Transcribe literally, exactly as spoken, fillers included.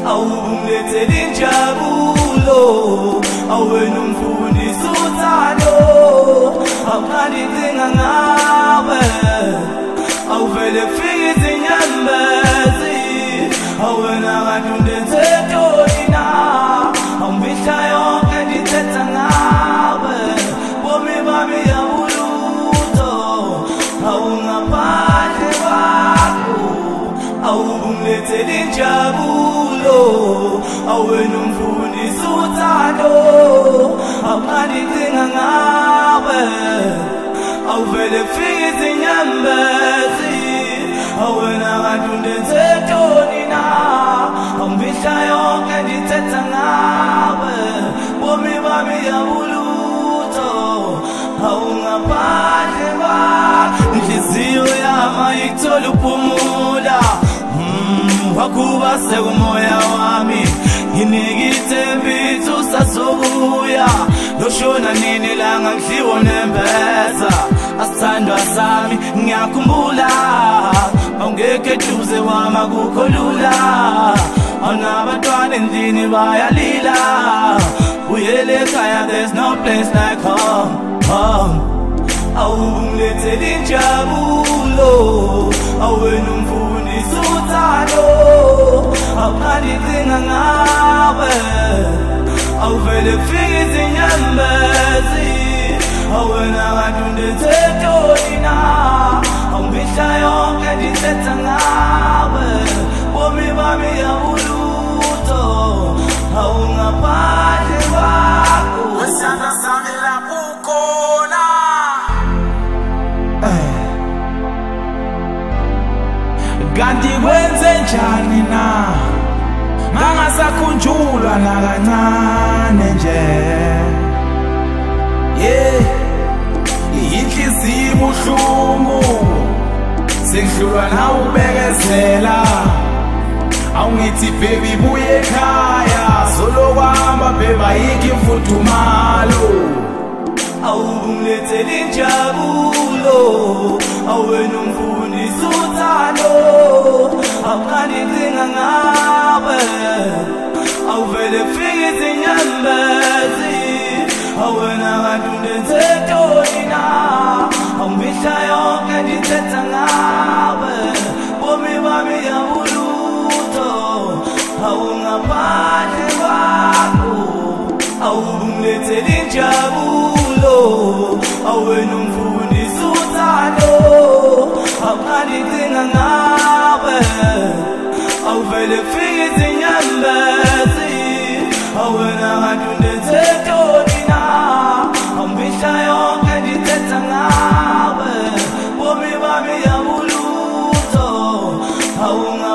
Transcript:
awungilethele injabulo, awena umfundisi uthando, awunganidinga ngawe, awuvele kufika izinyembezi, awena kanti undenze ntoni na, awumbihla yonke ndithetha ngawe, bomi bami yabulutho, awungaphandle kwakho, awungilethele injabulo, awena umfundisi uthando, awunganidinga ngawe, awuvele kufika izinyembezi, awena kanti undenze ntoni na, awumbihla yonke ndithetha ngawe, bomi bami yabulutho, awungaphandle kwakho. Inhliziyo yami ayithola ukuphumula, wakuba sekumoya wami, nginikithembisa usazobuya, loshona nini langa ngidliwa nembeza, asithandwa sami ngiyakhumbula, awungekho eduze wami akukho lula, awunabantwana endlini bayalila, buyele ekhaya there's no place like home, home. Awungilethele injabulo, awena umfundisi uthando, awunganidinga ngawe, awuvele kufika izinyembezi, awena kanti undenze ntoni na, awumbihla yonke ndithetha ngawe, bomi bami yabulutho, awungaphandle kwakho. Wesandla sami lapho ukhona, kanti kwenze njani na, ngangasakhunjulwa nakancane nje, yeah, inhliziyo ibuhlungu, sengidlulwa nawubekezela, awungithi baby buye ekhaya, solokuhamba babe ayikho imfudumalo, awungilethele injabulo, awena umfundisi uthando, awunganidinga ngawe, awuvele kufika izinyembezi, awena kanti undenze ntoni na, awumbihla yonke ndithetha ngawe, bomi bami yabulutho, awungaphandle kwakho, awungilethele injabulo, awena umfundisi uthando, awunganidinga ngawe, awuvele kufika izinyembezi, awena kanti undenze ntoni na, awumbihla yonke ndithetha ngawe, bomi bami yabulutho, awunga